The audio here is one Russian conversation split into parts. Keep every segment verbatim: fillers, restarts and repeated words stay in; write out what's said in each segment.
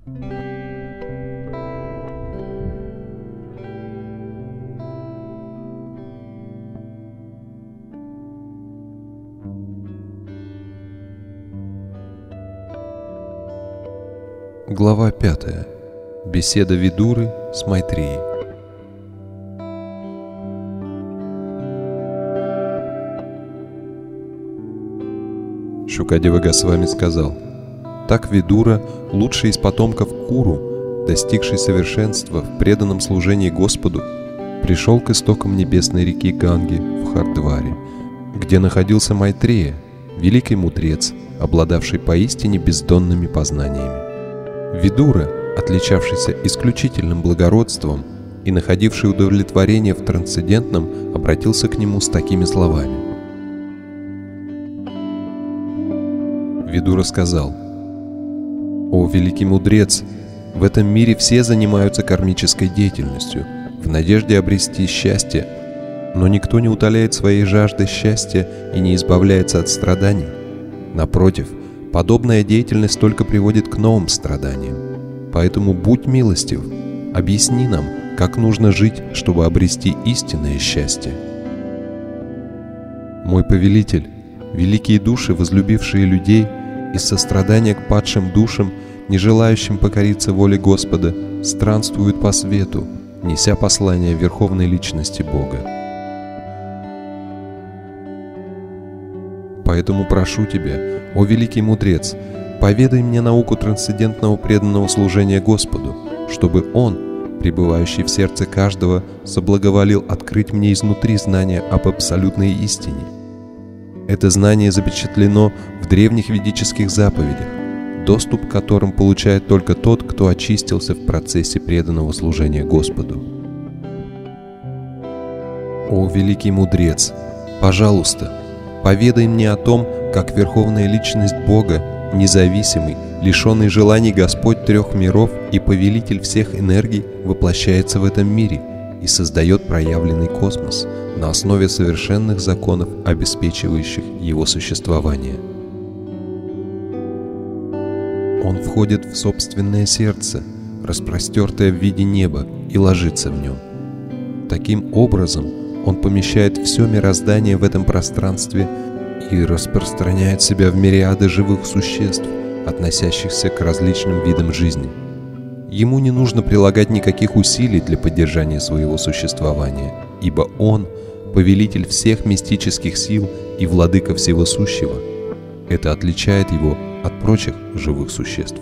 Глава пятая. Беседа Видуры с Майтреей. Шукадева Госвами сказал: «Так Видура, лучший из потомков Куру, достигший совершенства в преданном служении Господу, пришел к истокам небесной реки Ганги в Хардваре, где находился Майтрея, великий мудрец, обладавший поистине бездонными познаниями. Видура, отличавшийся исключительным благородством и находивший удовлетворение в трансцендентном, обратился к нему с такими словами. Видура сказал: «О, великий мудрец, в этом мире все занимаются кармической деятельностью, в надежде обрести счастье, но никто не утоляет своей жажды счастья и не избавляется от страданий. Напротив, подобная деятельность только приводит к новым страданиям. Поэтому будь милостив, объясни нам, как нужно жить, чтобы обрести истинное счастье». Мой повелитель, великие души, возлюбившие людей, из сострадания к падшим душам, не желающим покориться воле Господа, странствуют по свету, неся послание Верховной Личности Бога. Поэтому прошу тебя, о великий мудрец, поведай мне науку трансцендентного преданного служения Господу, чтобы Он, пребывающий в сердце каждого, соблаговолил открыть мне изнутри знания об абсолютной истине. Это знание запечатлено в древних ведических заповедях, доступ к которым получает только тот, кто очистился в процессе преданного служения Господу. О великий мудрец, пожалуйста, поведай мне о том, как Верховная Личность Бога, независимый, лишенный желаний Господь трех миров и повелитель всех энергий, воплощается в этом мире и создает проявленный космос на основе совершенных законов, обеспечивающих его существование. Он входит в собственное сердце, распростертое в виде неба, и ложится в нем. Таким образом, он помещает все мироздание в этом пространстве и распространяет себя в мириады живых существ, относящихся к различным видам жизни. Ему не нужно прилагать никаких усилий для поддержания своего существования, ибо он — повелитель всех мистических сил и владыка всего сущего. Это отличает его от прочих живых существ.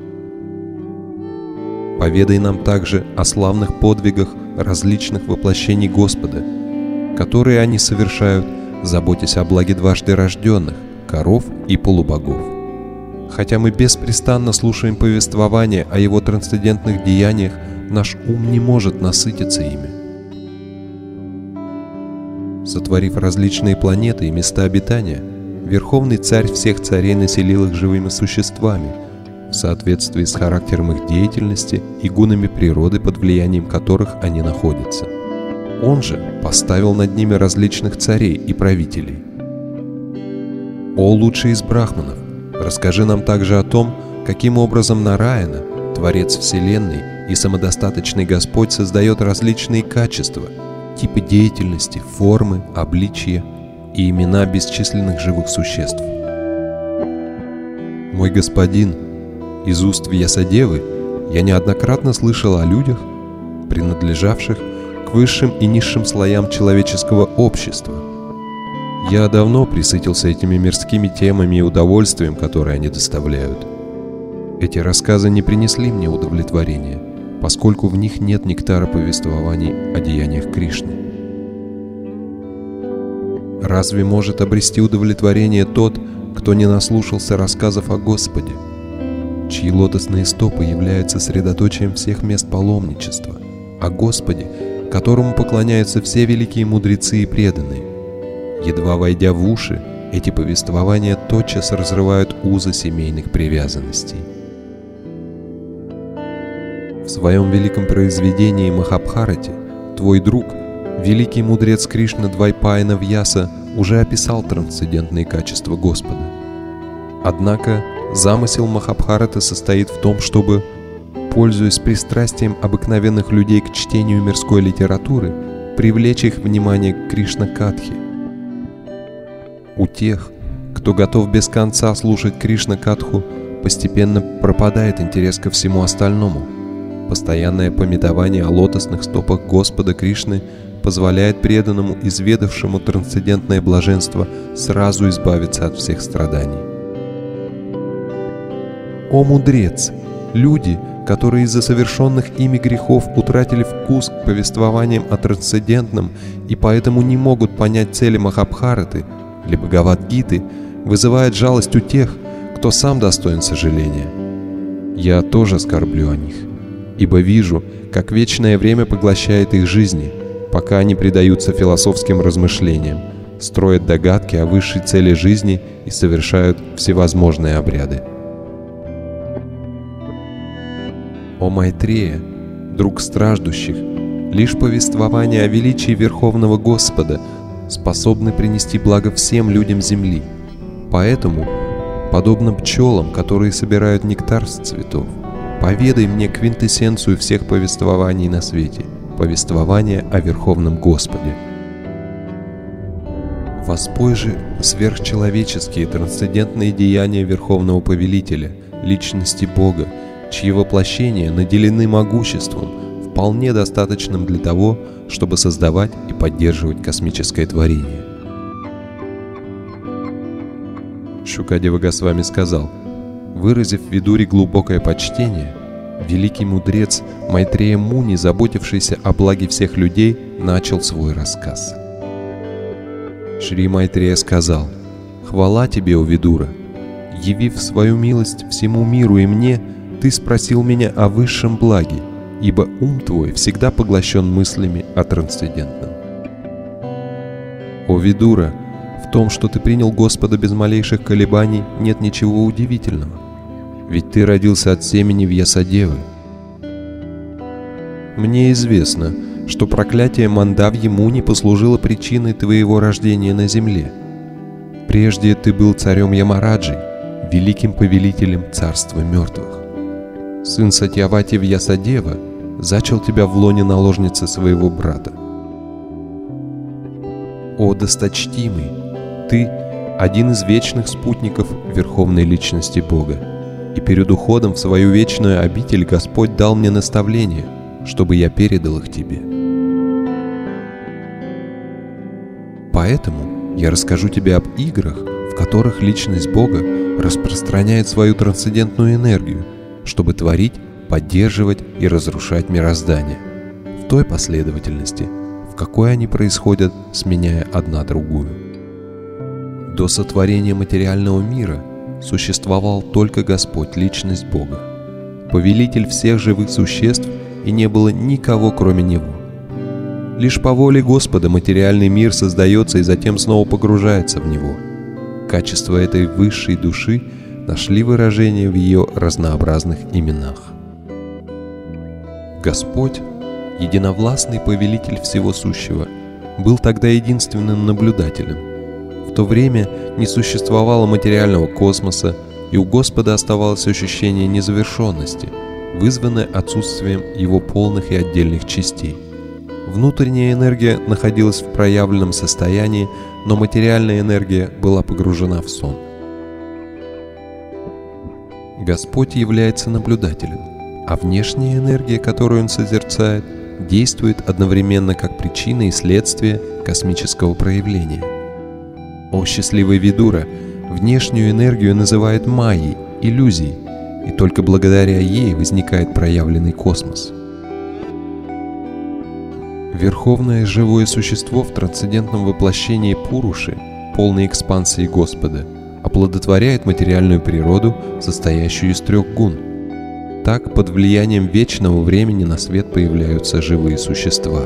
Поведай нам также о славных подвигах различных воплощений Господа, которые они совершают, заботясь о благе дважды рожденных, коров и полубогов. Хотя мы беспрестанно слушаем повествования о его трансцендентных деяниях, наш ум не может насытиться ими. Сотворив различные планеты и места обитания, Верховный Царь всех царей населил их живыми существами, в соответствии с характером их деятельности и гунами природы, под влиянием которых они находятся. Он же поставил над ними различных царей и правителей. О лучший из брахманов, расскажи нам также о том, каким образом Нараяна, Творец Вселенной и самодостаточный Господь, создает различные качества, типы деятельности, формы, обличия и имена бесчисленных живых существ. Мой господин, из уст Вьясадевы я неоднократно слышал о людях, принадлежавших к высшим и низшим слоям человеческого общества. Я давно присытился этими мирскими темами и удовольствием, которые они доставляют. Эти рассказы не принесли мне удовлетворения, поскольку в них нет нектара повествований о деяниях Кришны. Разве может обрести удовлетворение тот, кто не наслушался рассказов о Господе, чьи лотосные стопы являются средоточием всех мест паломничества, о Господе, которому поклоняются все великие мудрецы и преданные? Едва войдя в уши, эти повествования тотчас разрывают узы семейных привязанностей. В своем великом произведении Махабхарате твой друг, великий мудрец Кришна Двайпаяна Вьяса, уже описал трансцендентные качества Господа. Однако замысел Махабхараты состоит в том, чтобы пользуясь пристрастием обыкновенных людей к чтению мирской литературы, привлечь их внимание к Кришна-катхе. У тех, кто готов без конца слушать Кришна-катху, постепенно пропадает интерес ко всему остальному. Постоянное памятование о лотосных стопах Господа Кришны позволяет преданному, изведавшему трансцендентное блаженство, сразу избавиться от всех страданий. О мудрец! Люди, которые из-за совершенных ими грехов утратили вкус к повествованиям о трансцендентном и поэтому не могут понять цели Махабхараты или Бхагавад-гиты, вызывают жалость у тех, кто сам достоин сожаления. Я тоже скорблю о них, ибо вижу, как вечное время поглощает их жизни, пока они предаются философским размышлениям, строят догадки о высшей цели жизни и совершают всевозможные обряды. О Майтрея, друг страждущих, лишь повествование о величии Верховного Господа способны принести благо всем людям земли. Поэтому, подобно пчелам, которые собирают нектар с цветов, поведай мне квинтэссенцию всех повествований на свете, повествование о Верховном Господе. Воспой же сверхчеловеческие трансцендентные деяния Верховного Повелителя, личности Бога, чьи воплощения наделены могуществом, вполне достаточным для того, чтобы создавать и поддерживать космическое творение. Шукадева Госвами сказал: выразив Видуре глубокое почтение, великий мудрец Майтрея Муни, заботившийся о благе всех людей, начал свой рассказ. Шри Майтрея сказал: «Хвала тебе, о Видура! Явив свою милость всему миру и мне, ты спросил меня о высшем благе, ибо ум твой всегда поглощен мыслями о трансцендентном. О Видура, в том, что ты принял Господа без малейших колебаний, нет ничего удивительного, ведь ты родился от семени Вьясадевы. Мне известно, что проклятие Мандавьи Муни послужило причиной твоего рождения на земле. Прежде ты был царем Ямараджей, великим повелителем царства мертвых. Сын Сатьявати Вьясадева зачал тебя в лоне наложницы своего брата. О досточтимый, ты один из вечных спутников Верховной Личности Бога, и перед уходом в свою вечную обитель Господь дал мне наставление, чтобы я передал их тебе. Поэтому я расскажу тебе об играх, в которых Личность Бога распространяет свою трансцендентную энергию, чтобы творить, поддерживать и разрушать мироздание в той последовательности, в какой они происходят, сменяя одна другую. До сотворения материального мира существовал только Господь, Личность Бога, повелитель всех живых существ, и не было никого, кроме Него. Лишь по воле Господа материальный мир создается и затем снова погружается в него. Качества этой высшей души нашли выражение в ее разнообразных именах. Господь, единовластный повелитель всего сущего, был тогда единственным наблюдателем. В то время не существовало материального космоса, и у Господа оставалось ощущение незавершенности, вызванное отсутствием его полных и отдельных частей. Внутренняя энергия находилась в проявленном состоянии, но материальная энергия была погружена в сон. Господь является наблюдателем, а внешняя энергия, которую Он созерцает, действует одновременно как причина и следствие космического проявления. О счастливый Видура, внешнюю энергию называют майей, иллюзией, и только благодаря ей возникает проявленный космос. Верховное живое существо в трансцендентном воплощении Пуруши, полной экспансии Господа, оплодотворяет материальную природу, состоящую из трех гун. Так, под влиянием вечного времени на свет появляются живые существа.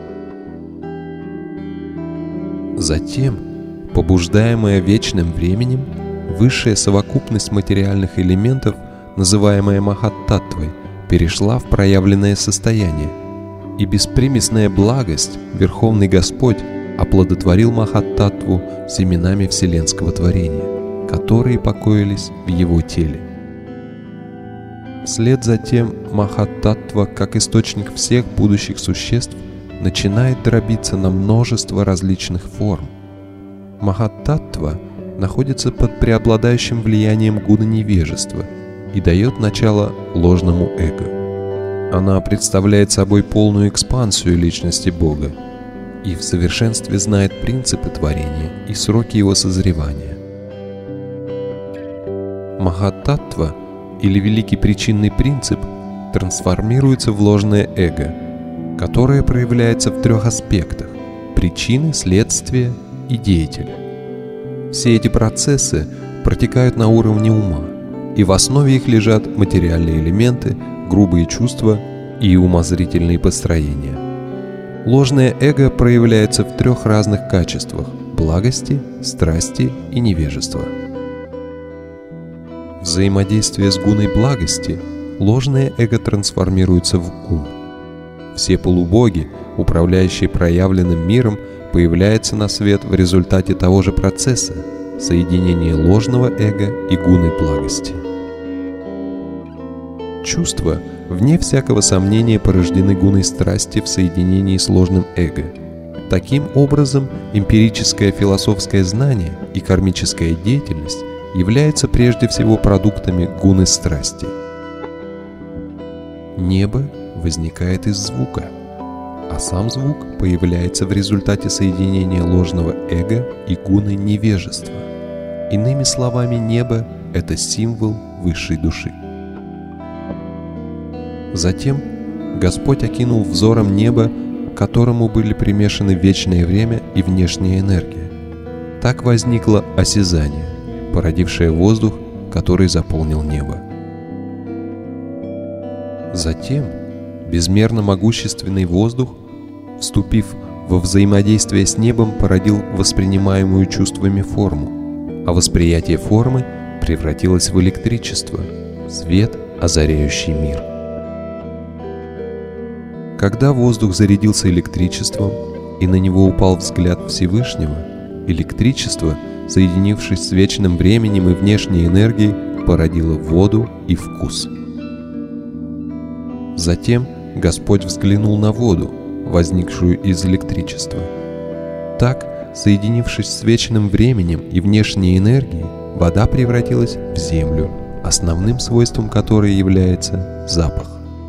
Затем, побуждаемая вечным временем, высшая совокупность материальных элементов, называемая Махаттаттвой, перешла в проявленное состояние, и беспримесная благость, Верховный Господь, оплодотворил Махаттаттву семенами вселенского творения, которые покоились в его теле. Вслед за тем Махаттаттва, как источник всех будущих существ, начинает дробиться на множество различных форм. Махаттаттва находится под преобладающим влиянием гуны невежества и дает начало ложному эго. Она представляет собой полную экспансию личности Бога и в совершенстве знает принципы творения и сроки его созревания. Махаттаттва, или великий причинный принцип, трансформируется в ложное эго, которое проявляется в трех аспектах – причины, следствие и деятель. Все эти процессы протекают на уровне ума, и в основе их лежат материальные элементы, грубые чувства и умозрительные построения. Ложное эго проявляется в трех разных качествах – благости, страсти и невежества. Взаимодействие с гуной благости ложное эго трансформируется в ум. Все полубоги, управляющие проявленным миром, появляются на свет в результате того же процесса – соединения ложного эго и гуны благости. Чувства, вне всякого сомнения, порождены гуной страсти в соединении с ложным эго. Таким образом, эмпирическое философское знание и кармическая деятельность являются прежде всего продуктами гуны страсти. Небо возникает из звука, а сам звук появляется в результате соединения ложного эго и гуны невежества. Иными словами, небо – это символ высшей души. Затем Господь окинул взором небо, к которому были примешаны вечное время и внешняя энергия. Так возникло осязание, породившее воздух, который заполнил небо. Затем безмерно могущественный воздух, вступив во взаимодействие с небом, породил воспринимаемую чувствами форму, а восприятие формы превратилось в электричество, свет, озаряющий мир. Когда воздух зарядился электричеством и на него упал взгляд Всевышнего, электричество, соединившись с вечным временем и внешней энергией, породило воду и вкус. Затем Господь взглянул на воду, возникшую из электричества. Так, соединившись с вечным временем и внешней энергией, вода превратилась в землю, основным свойством которой является запах.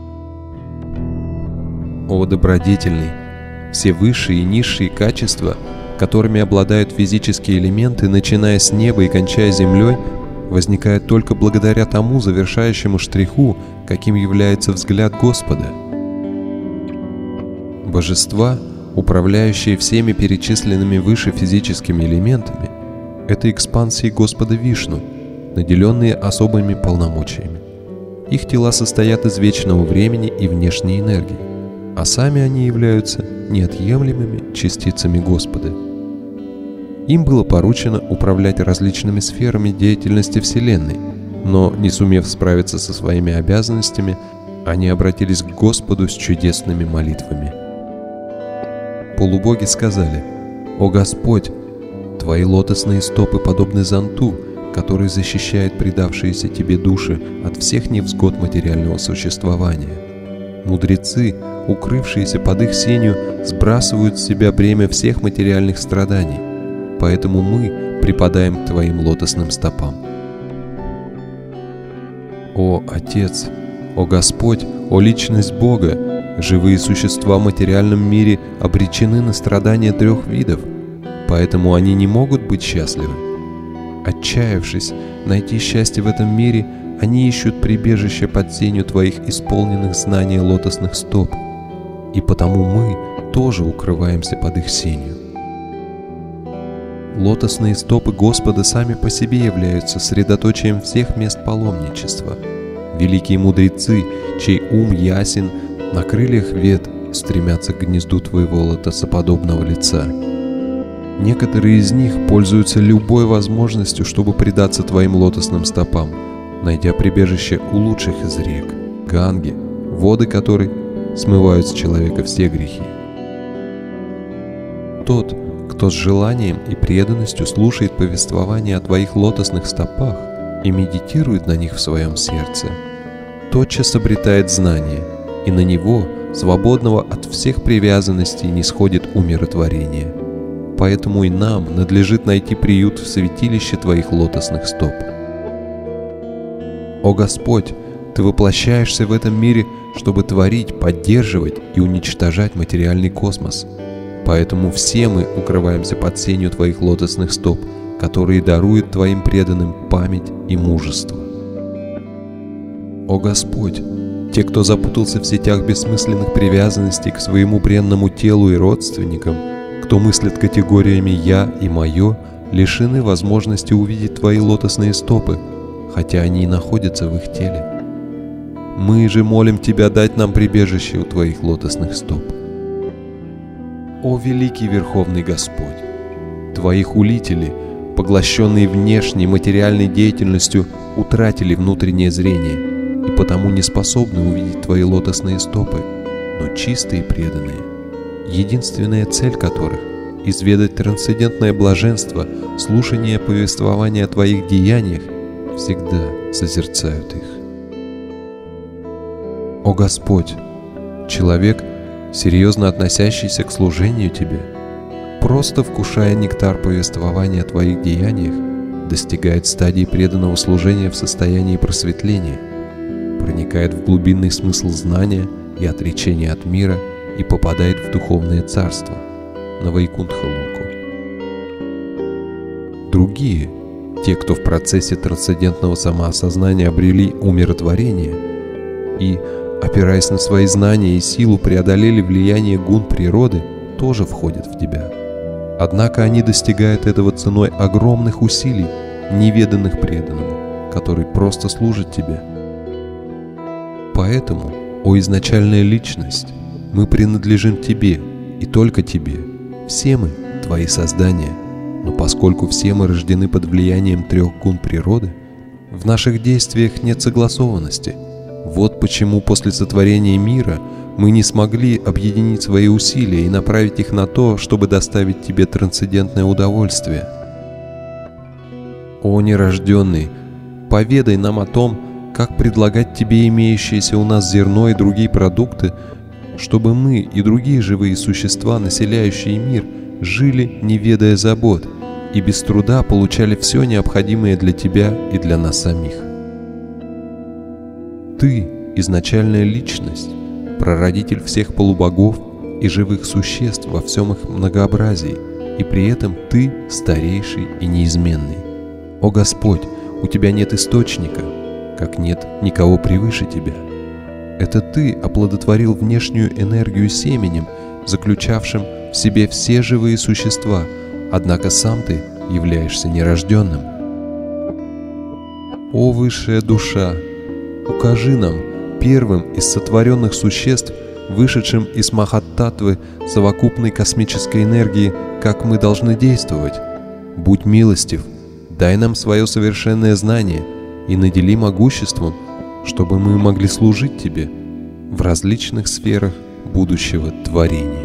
О добродетельный! Все высшие и низшие качества, которыми обладают физические элементы, начиная с неба и кончая землей, возникают только благодаря тому завершающему штриху, каким является взгляд Господа. Божества, управляющие всеми перечисленными выше физическими элементами, это экспансии Господа Вишну, наделенные особыми полномочиями. Их тела состоят из вечного времени и внешней энергии, а сами они являются неотъемлемыми частицами Господа. Им было поручено управлять различными сферами деятельности Вселенной, но, не сумев справиться со своими обязанностями, они обратились к Господу с чудесными молитвами. Полубоги сказали: «О Господь, Твои лотосные стопы подобны зонту, который защищает предавшиеся Тебе души от всех невзгод материального существования. Мудрецы, укрывшиеся под их сенью, сбрасывают с себя бремя всех материальных страданий, поэтому мы припадаем к Твоим лотосным стопам. О Отец, о Господь, о Личность Бога, живые существа в материальном мире обречены на страдания трех видов, поэтому они не могут быть счастливы. Отчаявшись найти счастье в этом мире, они ищут прибежище под сенью Твоих исполненных знаний лотосных стоп, и потому мы тоже укрываемся под их сенью. Лотосные стопы Господа сами по себе являются средоточием всех мест паломничества. Великие мудрецы, чей ум ясен, на крыльях вет стремятся к гнезду Твоего лотосоподобного лица. Некоторые из них пользуются любой возможностью, чтобы предаться Твоим лотосным стопам, найдя прибежище у лучших из рек, Ганги, воды которой смывают с человека все грехи. Тот, кто с желанием и преданностью слушает повествование о Твоих лотосных стопах и медитирует на них в своем сердце, тотчас обретает знание, и на него, свободного от всех привязанностей, нисходит умиротворение. Поэтому и нам надлежит найти приют в святилище Твоих лотосных стоп. О Господь, Ты воплощаешься в этом мире, чтобы творить, поддерживать и уничтожать материальный космос. Поэтому все мы укрываемся под сенью Твоих лотосных стоп, которые даруют Твоим преданным память и мужество. О Господь, те, кто запутался в сетях бессмысленных привязанностей к своему бренному телу и родственникам, кто мыслит категориями «я» и «моё», лишены возможности увидеть Твои лотосные стопы, хотя они и находятся в их теле. Мы же молим Тебя дать нам прибежище у Твоих лотосных стоп. О великий Верховный Господь! Твои хулители, поглощенные внешней материальной деятельностью, утратили внутреннее зрение и потому не способны увидеть Твои лотосные стопы, но чистые преданные, единственная цель которых — изведать трансцендентное блаженство, слушание повествования о Твоих деяниях, всегда созерцают их. О Господь! Человек, серьезно относящийся к служению Тебе, просто вкушая нектар повествования о Твоих деяниях, достигает стадии преданного служения в состоянии просветления, проникает в глубинный смысл знания и отречения от мира и попадает в духовное царство, на Вайкунтха-локу. Другие, те, кто в процессе трансцендентного самоосознания обрели умиротворение и, опираясь на свои знания и силу, преодолели влияние гун природы, тоже входят в Тебя. Однако они достигают этого ценой огромных усилий, неведанных преданному, который просто служит Тебе. Поэтому, о изначальная личность, мы принадлежим Тебе и только Тебе. Все мы — Твои создания, но поскольку все мы рождены под влиянием трех гун природы, в наших действиях нет согласованности. Вот почему после сотворения мира мы не смогли объединить свои усилия и направить их на то, чтобы доставить Тебе трансцендентное удовольствие. О нерожденный, поведай нам о том, как предлагать Тебе имеющееся у нас зерно и другие продукты, чтобы мы и другие живые существа, населяющие мир, жили, не ведая забот, и без труда получали все необходимое для Тебя и для нас самих. Ты — изначальная личность, прародитель всех полубогов и живых существ во всем их многообразии, и при этом Ты старейший и неизменный. О Господь, у Тебя нет источника, как нет никого превыше Тебя. Это Ты оплодотворил внешнюю энергию семенем, заключавшим в себе все живые существа, однако сам Ты являешься нерожденным. О высшая душа, укажи нам, первым из сотворенных существ, вышедшим из Махаттатвы совокупной космической энергии, как мы должны действовать. Будь милостив, дай нам свое совершенное знание и надели могуществом, чтобы мы могли служить Тебе в различных сферах будущего творения.